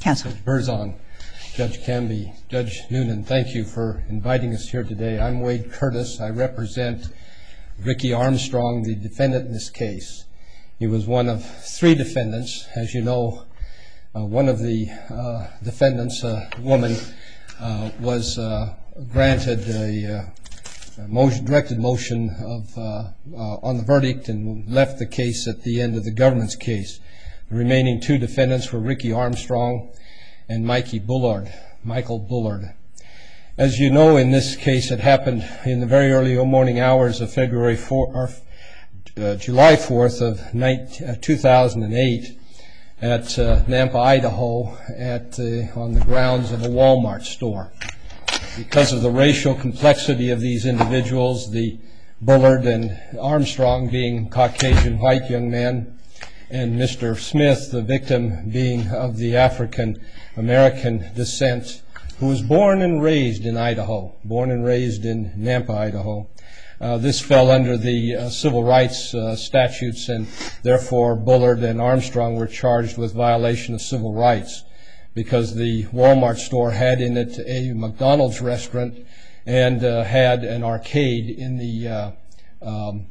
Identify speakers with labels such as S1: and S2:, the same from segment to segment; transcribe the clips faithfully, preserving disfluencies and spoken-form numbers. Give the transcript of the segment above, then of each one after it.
S1: Counsel.
S2: Judge Berzon, Judge Canby, Judge Noonan, thank you for inviting us here today. I'm Wade Curtis. I represent Ricky Armstrong, the defendant in this case. He was one of three defendants. As you know, uh, one of the uh, defendants, a woman, uh, was uh, granted a, uh, a motion, directed motion of, uh, uh, on the verdict and left the case at the end of the government's case. The remaining two defendants were Ricky Armstrong and Mikey Bullard, Michael Bullard. As you know, in this case, it happened in the very early morning hours of February fourth, or uh, July fourth of two thousand eight at uh, Nampa, Idaho, at uh, on the grounds of a Walmart store. Because of the racial complexity of these individuals, the Bullard and Armstrong being Caucasian white young men, and Mister Smith, the victim, being of the African-American descent, who was born and raised in Idaho, born and raised in Nampa, Idaho. Uh, this fell under the uh, civil rights uh, statutes, and therefore Bullard and Armstrong were charged with violation of civil rights because the Walmart store had in it a McDonald's restaurant and uh, had an arcade in the uh, um,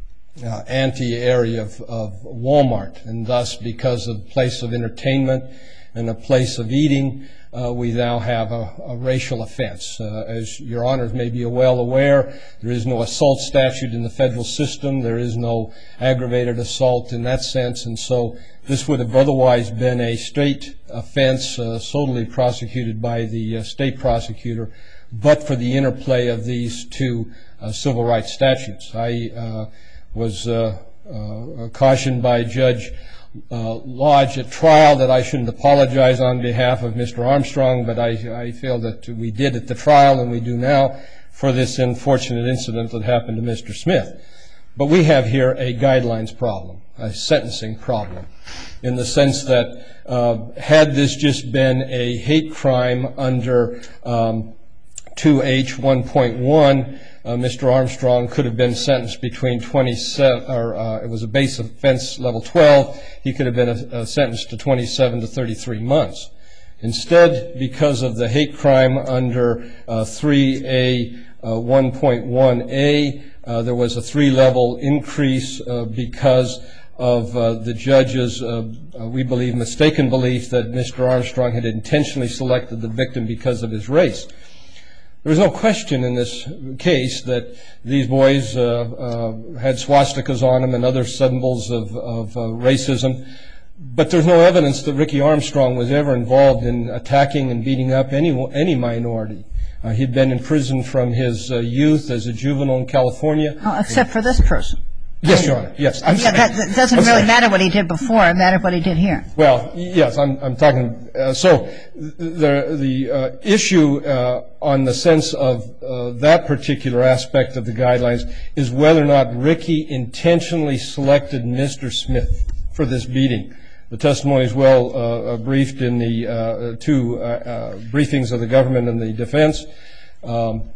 S2: Uh, anti-area of, of Walmart, and thus, because of place of entertainment and a place of eating, uh, we now have a, a racial offense. Uh, as your honors may be well aware, there is no assault statute in the federal system. There is no aggravated assault in that sense, and so this would have otherwise been a state offense uh, solely prosecuted by the uh, state prosecutor, but for the interplay of these two uh, civil rights statutes. I uh, was uh, uh, cautioned by Judge uh, Lodge at trial that I shouldn't apologize on behalf of Mister Armstrong, but I, I feel that we did at the trial, and we do now, for this unfortunate incident that happened to Mister Smith. But we have here a guidelines problem, a sentencing problem, in the sense that uh, had this just been a hate crime under um, two H one point one, Uh, Mister Armstrong could have been sentenced between twenty-seven, or uh, it was a base offense level twelve. He could have been a, a sentenced to twenty-seven to thirty-three months. Instead, because of the hate crime under uh, three A one point one A, uh, there was a three-level increase uh, because of uh, the judge's, uh, uh, we believe, mistaken belief that Mister Armstrong had intentionally selected the victim because of his race. There was no question in this case that these boys uh, uh, had swastikas on them and other symbols of, of uh, racism, but there's no evidence that Ricky Armstrong was ever involved in attacking and beating up any, any minority. Uh, he'd been in prison from his uh, youth as a juvenile in California.
S1: Oh, except for this person.
S2: Yes, Your Honor. Yes. I'm
S1: yeah, that, that doesn't I'm really sorry. matter what he did before. It mattered what he did here.
S2: Well, yes, I'm, I'm talking. Uh, so the the uh, issue uh, on the sense of uh, that particular aspect of the guidelines is whether or not Ricky intentionally selected Mister Smith for this beating. The testimony is well uh, briefed in the uh, two uh, uh, briefings of the government and the defense. Um,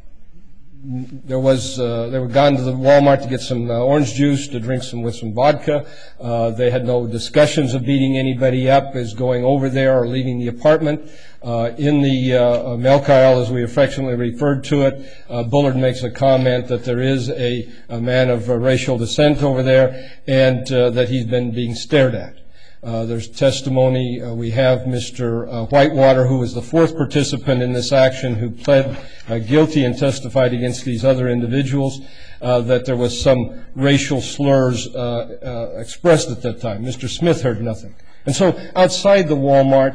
S2: There was uh, they were gone to the Walmart to get some uh, orange juice to drink some with some vodka. Uh, they had no discussions of beating anybody up as going over there or leaving the apartment. Uh, in the uh, milk aisle, as we affectionately referred to it, uh, Bullard makes a comment that there is a, a man of uh, racial descent over there, and uh, that he's been being stared at. Uh, there's testimony. Uh, we have Mister Uh, Whitewater, who was the fourth participant in this action, who pled uh, guilty and testified against these other individuals, uh, that there was some racial slurs uh, uh, expressed at that time. Mister Smith heard nothing. And so outside the Walmart,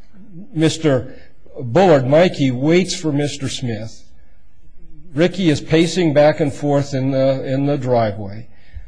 S2: Mister Bullard, Mikey, waits for Mister Smith. Ricky is pacing back and forth in the, in the driveway.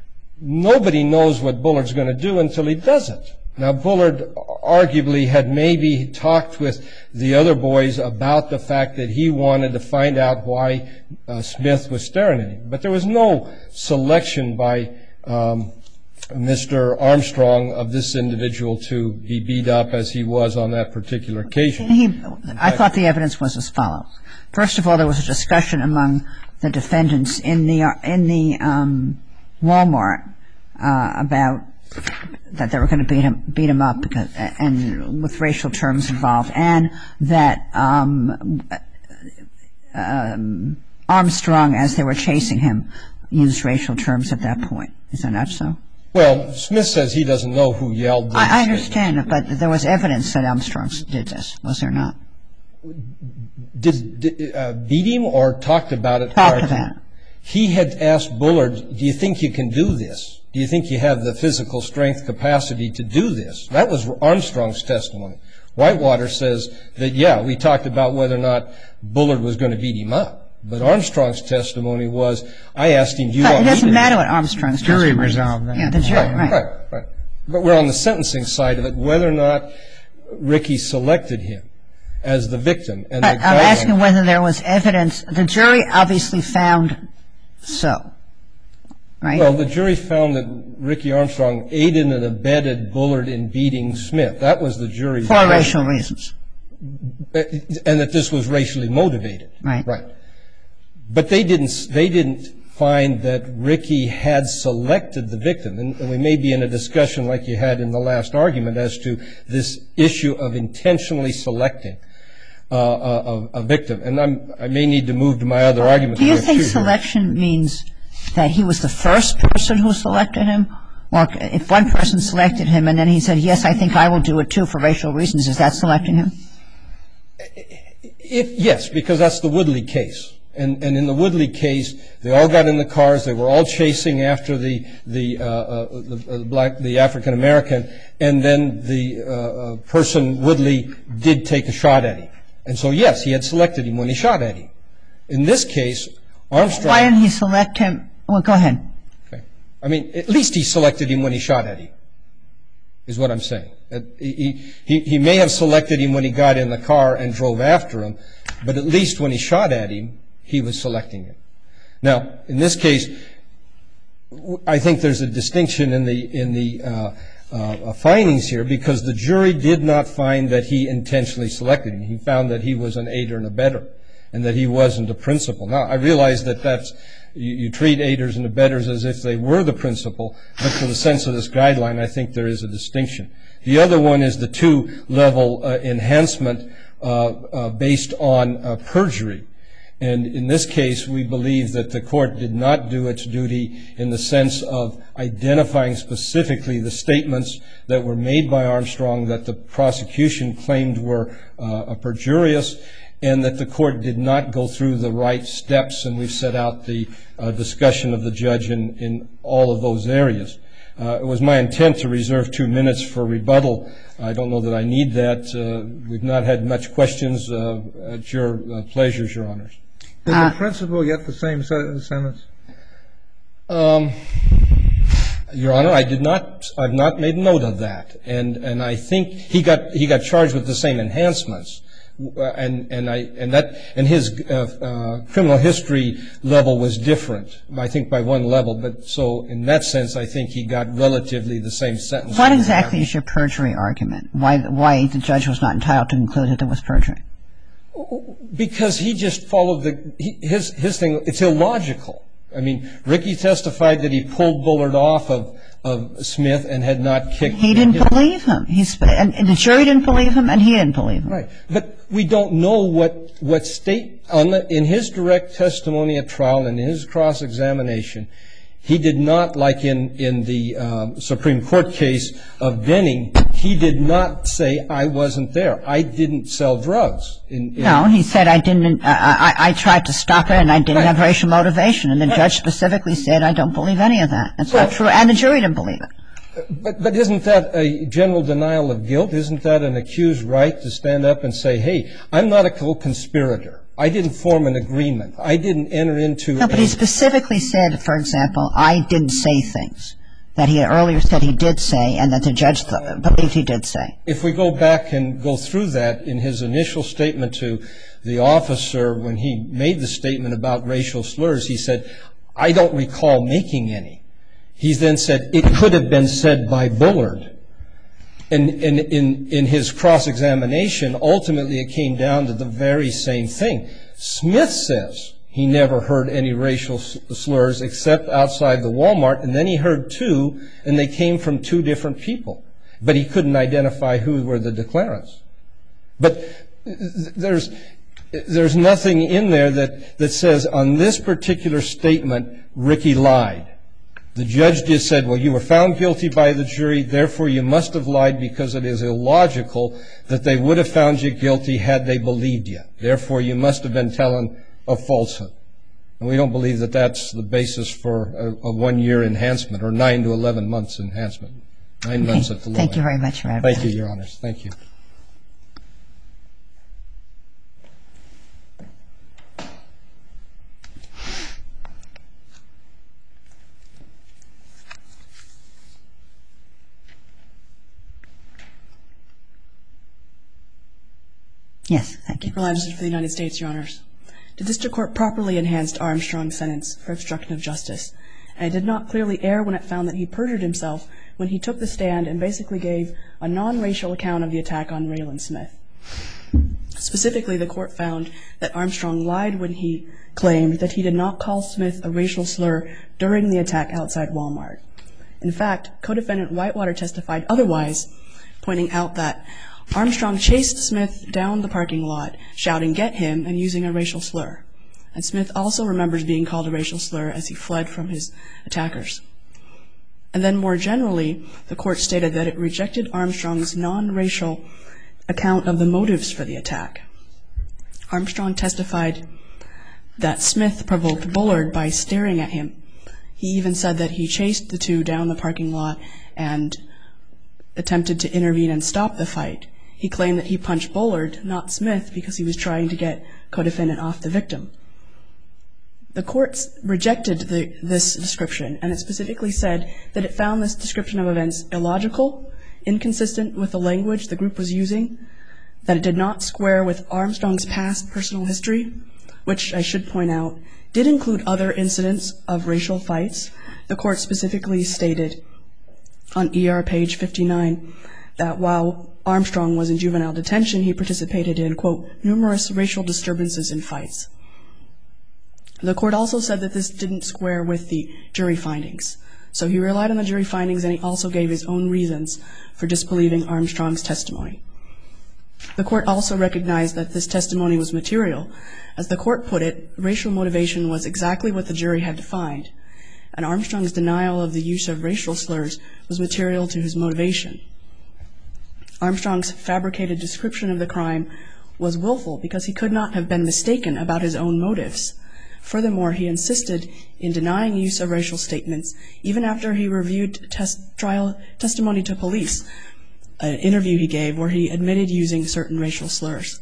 S2: Nobody knows what Bullard's going to do until he does it. Now, Bullard arguably had maybe talked with the other boys about the fact that he wanted to find out why uh, Smith was staring at him. But there was no selection by um, Mister Armstrong of this individual to be beat up as he was on that particular occasion.
S1: He, I thought the evidence was as follows. First of all, there was a discussion among the defendants in the in the um, Walmart uh, about that they were going to beat him beat him up because and with racial terms involved, and that um, um, Armstrong, as they were chasing him, used racial terms at that point. Is that not so?
S2: Well, Smith says he doesn't know who yelled this.
S1: I, I understand, but there was evidence that Armstrong did this, was there not?
S2: Did, did uh, beat him or talked about it?
S1: Talked about it.
S2: He had asked Bullard, do you think you can do this? Do you think you have the physical strength capacity to do this? That was Armstrong's testimony. Whitewater says that, yeah, we talked about whether or not Bullard was going to beat him up. But Armstrong's testimony was, I asked him, do you
S1: but
S2: want me to do it?
S1: It doesn't matter what Armstrong's testimony
S3: jury resolved that.
S1: Yeah, the jury,
S2: right,
S1: right.
S2: right, right. But we're on the sentencing side of it, whether or not Ricky selected him as the victim. And
S1: I'm
S2: the
S1: asking whether there was evidence. The jury obviously found so, right?
S2: Well, the jury found that Ricky Armstrong aided and abetted Bullard in beating Smith. That was the jury's
S1: For racial reasons.
S2: And that this was racially motivated.
S1: Right.
S2: Right. But they didn't, they didn't find that Ricky had selected the victim. And, and we may be in a discussion like you had in the last argument as to this issue of intentionally selecting uh, a, a victim. And I'm, I may need to move to my other argument.
S1: Do you think selection means that he was the first person who selected him? Or if one person selected him and then he said, yes, I think I will do it too for racial reasons, is that selecting him?
S2: If, yes, because that's the Woodley case. And, and in the Woodley case, they all got in the cars. They were all chasing after the the, uh, uh, the, uh, black, the African American, and then the uh, uh, person Woodley did take a shot at him. And so, yes, he had selected him when he shot at him. In this case, Armstrong.
S1: Why didn't he select him? Well, go ahead.
S2: Okay. I mean, at least he selected him when he shot at him. Is what I'm saying. He, he, he may have selected him when he got in the car and drove after him, but at least when he shot at him, he was selecting him. Now, in this case, I think there's a distinction in the in the uh, uh, findings here because the jury did not find that he intentionally selected him. He found that he was an aider and abetter, and that he wasn't a principal. Now, I realize that that's you, you treat aiders and abettors as if they were the principal, but for the sense of this guideline, I think there is a distinction. The other one is the two-level uh, enhancement uh, uh, based on uh, perjury. And in this case, we believe that the court did not do its duty in the sense of identifying specifically the statements that were made by Armstrong that the prosecution claimed were uh, perjurious, and that the court did not go through the right steps, and we've set out the uh, discussion of the judge in, in all of those areas. Uh, it was my intent to reserve two minutes for rebuttal. I don't know that I need that. Uh, we've not had much questions. Uh, at your uh, pleasures, Your Honors.
S3: Did the principal get the same sentence?
S2: Um, Your Honor, I did not. I've not made note of that, and and I think he got he got charged with the same enhancements, uh, and and I and that and his uh, uh, criminal history level was different. I think by one level, but so in that sense, I think he got relatively the same sentence.
S1: What exactly is your perjury argument? Why why the judge was not entitled to conclude that there was perjury?
S2: Because he just followed the he, his his thing. It's illogical. I mean, Ricky testified that he pulled Bullard off of of Smith and had not kicked.
S1: He didn't him. believe him. He's and, and the jury didn't believe him, and he didn't believe him.
S2: Right, but we don't know what what state on the, in his direct testimony at trial and in his cross examination. He did not, like in, in the um, Supreme Court case of Denning, he did not say, I wasn't there. I didn't sell drugs. In, in
S1: no, he said, I didn't, uh, I, I tried to stop it and I didn't right. have racial motivation. And the right. judge specifically said, I don't believe any of that. That's well, not true. And the jury didn't believe it.
S2: But, but isn't that a general denial of guilt? Isn't that an accused right to stand up and say, hey, I'm not a co-conspirator. I didn't form an agreement. I didn't enter into
S1: No, but he specifically said, for example, I didn't say things that he had earlier said he did say and that the judge th- believed he did say.
S2: If we go back and go through that in his initial statement to the officer when he made the statement about racial slurs, he said, I don't recall making any. He then said, it could have been said by Bullard. And in, in, in his cross-examination, ultimately it came down to the very same thing. Smith says he never heard any racial slurs except outside the Walmart, and then he heard two, and they came from two different people. But he couldn't identify who were the declarants. But there's there's nothing in there that, that says on this particular statement, Ricky lied. The judge just said, well, you were found guilty by the jury, therefore you must have lied because it is illogical that they would have found you guilty had they believed you. Therefore, you must have been telling a falsehood. And we don't believe that that's the basis for a, a one-year enhancement or nine to eleven months enhancement. Nine
S1: okay.
S2: months at the low
S1: Thank
S2: end.
S1: you very much, Robert.
S2: Thank you, Your Honors. Thank you.
S1: Yes, thank you.
S4: April Anderson for the United States, Your Honors. The district court properly enhanced Armstrong's sentence for obstruction of justice, and it did not clearly err when it found that he perjured himself when he took the stand and basically gave a non-racial account of the attack on Raylan Smith. Specifically, the court found that Armstrong lied when he claimed that he did not call Smith a racial slur during the attack outside Walmart. In fact, co-defendant Whitewater testified otherwise, pointing out that Armstrong chased Smith down the parking lot, shouting, "Get him," and using a racial slur. And Smith also remembers being called a racial slur as he fled from his attackers. And then more generally, the court stated that it rejected Armstrong's non-racial account of the motives for the attack. Armstrong testified that Smith provoked Bullard by staring at him. He even said that he chased the two down the parking lot and attempted to intervene and stop the fight. He claimed that he punched Bullard, not Smith, because he was trying to get co-defendant off the victim. The court rejected the, this description, and it specifically said that it found this description of events illogical, inconsistent with the language the group was using, that it did not square with Armstrong's past personal history, which I should point out did include other incidents of racial fights. The court specifically stated on E R page fifty-nine that while Armstrong was in juvenile detention, he participated in, quote, numerous racial disturbances and fights. The court also said that this didn't square with the jury findings. So he relied on the jury findings, and he also gave his own reasons for disbelieving Armstrong's testimony. The court also recognized that this testimony was material. As the court put it, racial motivation was exactly what the jury had to find, and Armstrong's denial of the use of racial slurs was material to his motivation. Armstrong's fabricated description of the crime was willful because he could not have been mistaken about his own motives. Furthermore, he insisted in denying use of racial statements even after he reviewed test trial testimony to police, an interview he gave where he admitted using certain racial slurs.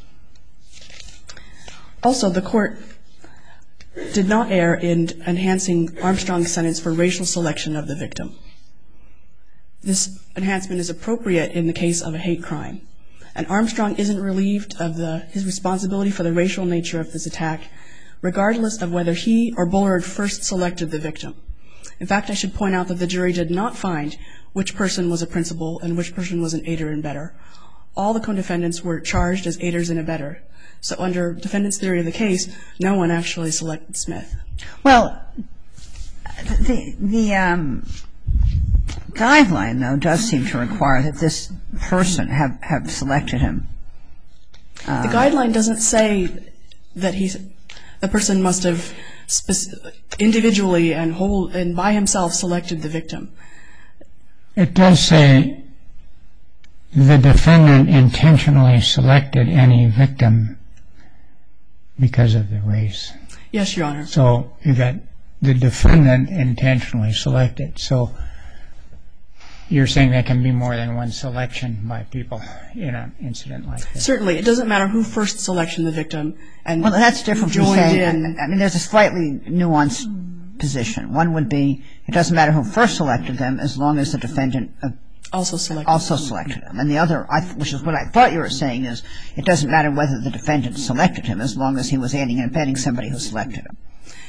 S4: Also, the court did not err in enhancing Armstrong's sentence for racial selection of the victim. This enhancement is appropriate in the case of a hate crime, and Armstrong isn't relieved of the, his responsibility for the racial nature of this attack, regardless of whether he or Bullard first selected the victim. In fact, I should point out that the jury did not find which person was a principal and which person was an aider and abettor. All the co-defendants were charged as aiders and abettor. So under defendant's theory of the case, no one actually selected Smith.
S1: Well, the the um, guideline, though, does seem to require that this person have, have selected him. Uh,
S4: the guideline doesn't say that he's, the person must have speci- individually and whole and by himself selected the victim.
S5: It does say the defendant intentionally selected any victim because of the race.
S4: Yes, Your Honor.
S5: So you got the defendant intentionally selected. So you're saying there can be more than one selection by people in an incident like this?
S4: Certainly. It doesn't matter who first selected the victim. And
S1: well, that's different from
S4: joined
S1: saying,
S4: in.
S1: I mean, there's a slightly nuanced position. One would be it doesn't matter who first selected them as long as the defendant uh,
S4: also selected
S1: also selected him. And the other, I, which is what I thought you were saying, is it doesn't matter whether the defendant selected him as long as he was aiding and abetting somebody who selected him.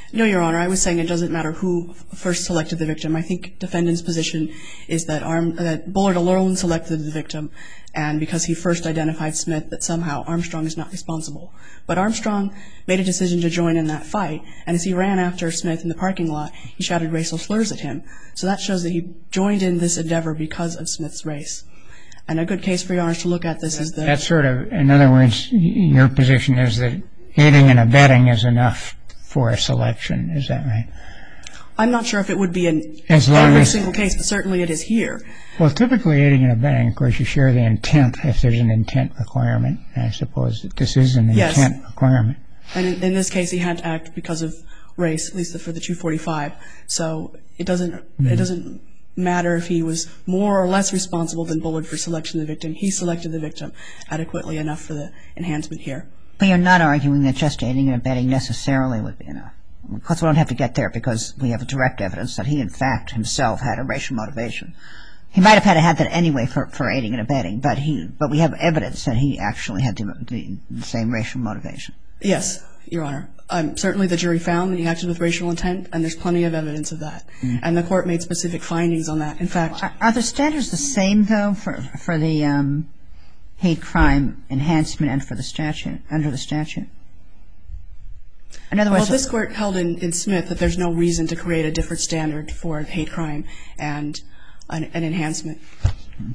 S4: No, Your Honor. I was saying it doesn't matter who first selected the victim. I think defendant's position is that, Arm, that Bullard alone selected the victim, and because he first identified Smith, that somehow Armstrong is not responsible. But Armstrong made a decision to join in that fight, and as he ran after Smith in the parking lot, he shouted racial slurs at him. So that shows that he joined in this endeavor because of Smith's race. And a good case for Your Honor to look at this is the...
S5: That's sort of, in other words, your position is that aiding and abetting is enough for a selection. Is that right?
S4: I'm not sure if it would be in
S5: as long
S4: every
S5: as,
S4: single case, but certainly it is here.
S5: Well, typically aiding and abetting, of course, you share the intent if there's an intent requirement. I suppose that this is an
S4: Yes.
S5: intent requirement.
S4: And in, in this case, he had to act because of race, at least for the two forty-five. So it doesn't mm-hmm. it doesn't matter if he was more or less responsible than Bullard for selection of the victim. He selected the victim adequately enough for the enhancement here.
S1: But you're not arguing that just aiding and abetting necessarily would be enough. Of course, we don't have to get there because we have direct evidence that he, in fact, himself had a racial motivation. He might have had to have that anyway for, for aiding and abetting, but he, but we have evidence that he actually had the, the, the same racial motivation.
S4: Yes, Your Honor. Um, certainly the jury found that he acted with racial intent, and there's plenty of evidence of that. Mm. And the court made specific findings on that. In fact...
S1: Are, are the standards the same, though, for, for the um, hate crime enhancement and for the statute, under the statute? In other words...
S4: Well, this court held in, in Smith that there's no reason to create a different standard for hate crime and an, an enhancement. Mm.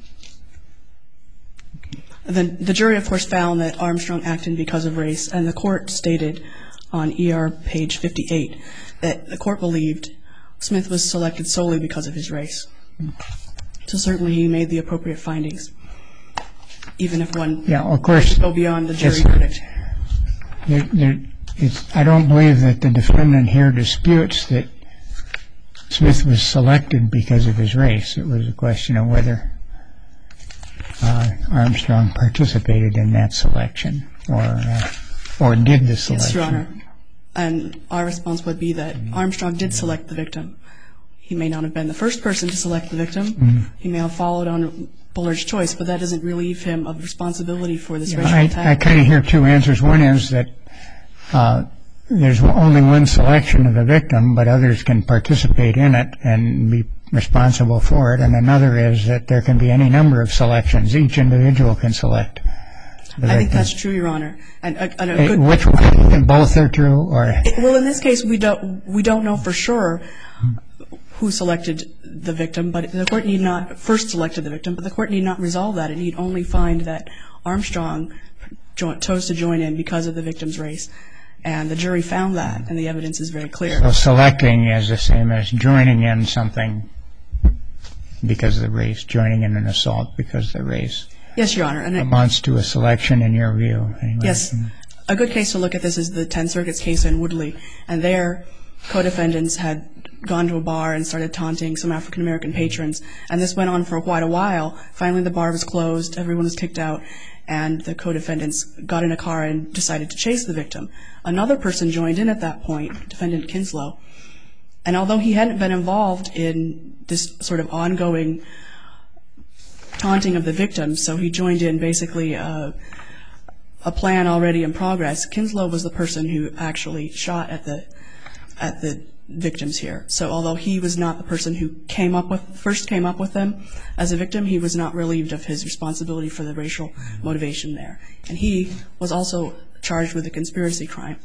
S4: The, the jury, of course, found that Armstrong acted because of race, and the court stated on E R page fifty-eight that the court believed Smith was selected solely because of his race. So certainly he made the appropriate findings, even if one
S5: yeah, of course,
S4: go beyond the jury verdict.
S5: There, there, it's, I don't believe that the defendant here disputes that Smith was selected because of his race. It was a question of whether uh, Armstrong participated in that selection or uh, or did the selection.
S4: Yes, Your Honor. And our response would be that Armstrong did select the victim. He may not have been the first person to select the victim. Mm-hmm. He may have followed on Bullard's choice, but that doesn't relieve him of responsibility for this yeah, racial
S5: I,
S4: attack.
S5: I kind of hear two answers. One is that uh, there's only one selection of the victim, but others can participate in it and be responsible for it. And another is that there can be any number of selections. Each individual can select.
S4: I think that's true, Your Honor. And a, and a good
S5: Which one? Both are true, or?
S4: Well, in this case, we don't we don't know for sure who selected the victim, but the court need not first selected the victim, but the court need not resolve that. It need only find that Armstrong jo- chose to join in because of the victim's race, and the jury found that, and the evidence is very clear.
S5: So selecting is the same as joining in something because of the race, joining in an assault because of the race.
S4: Yes, Your Honor. And it
S5: amounts to a selection in your view. Anyway.
S4: Yes. A good case to look at this is the Tenth Circuit's case in Woodley. And there, co-defendants had gone to a bar and started taunting some African-American patrons. And this went on for quite a while. Finally, the bar was closed. Everyone was kicked out. And the co-defendants got in a car and decided to chase the victim. Another person joined in at that point, Defendant Kinslow. And although he hadn't been involved in this sort of ongoing taunting of the victim, so he joined in basically uh, a plan already in progress. Kinslow was the person who actually shot at the at the victims here. So although he was not the person who came up with first came up with them as a victim, he was not relieved of his responsibility for the racial motivation there. And he was also charged with a conspiracy crime.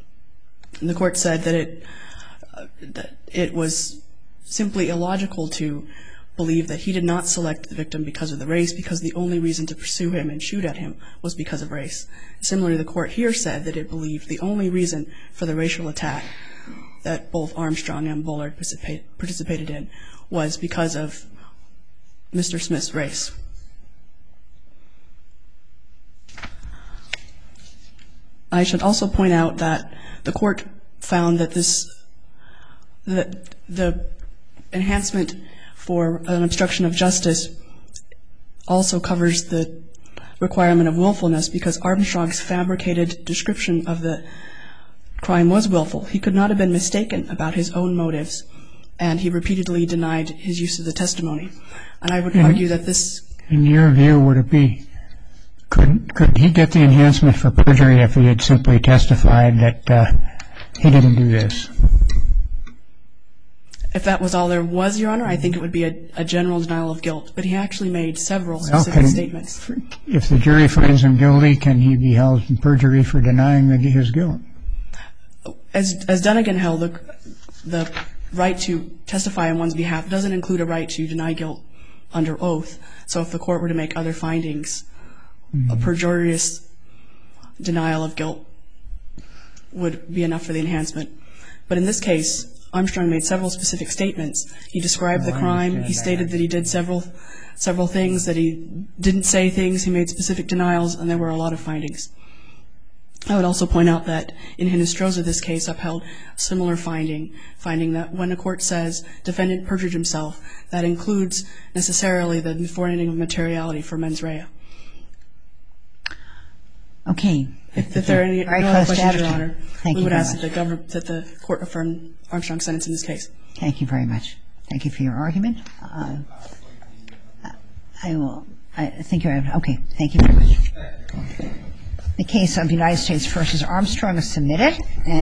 S4: And the court said that it uh, that it was simply illogical to believe that he did not select the victim because of the race, because the only reason to pursue him and shoot at him was because of race. Similarly, the court here said that it believed the only reason for the racial attack that both Armstrong and Bullard participate, participated in was because of Mister Smith's race. I should also point out that the court found that this, that the enhancement for an obstruction of justice also covers the requirement of willfulness, because Armstrong's fabricated description of the crime was willful. He could not have been mistaken about his own motives, and he repeatedly denied his use of the testimony. And I would in, argue that this...
S5: In your view, would it be, could, could he get the enhancement for perjury if he had simply testified that uh, he didn't do this?
S4: If that was all there was, Your Honor, I think it would be a, a general denial of guilt. But he actually made several
S5: Well,
S4: specific
S5: can-
S4: statements.
S5: If the jury finds him guilty, can he be held in perjury for denying that his guilt?
S4: As as Dunnigan held, the, the right to testify on one's behalf doesn't include a right to deny guilt under oath. So if the court were to make other findings, mm-hmm. a perjurious denial of guilt would be enough for the enhancement. But in this case, Armstrong made several specific statements. He described
S5: Oh,
S4: the
S5: I
S4: crime.
S5: understand
S4: He
S5: that.
S4: stated that he did several several things, that he didn't say things. He made specific denials, and there were a lot of findings. I would also point out that in Hinestroza, this case upheld a similar finding, finding that when a court says defendant perjured himself, that includes necessarily the forfeiting of materiality for mens rea.
S1: Okay.
S4: If, if there are any
S1: Very
S4: no
S1: close
S4: other
S1: to
S4: questions, Your
S1: time.
S4: Honor,
S1: Thank
S4: we
S1: you
S4: would
S1: very
S4: ask
S1: much.
S4: that the, government, that the court affirm Armstrong's sentence in this case.
S1: Thank you very much. Thank you for your argument. Uh, I will. I think you're okay. Thank you very much. The case of United States versus Armstrong is submitted. And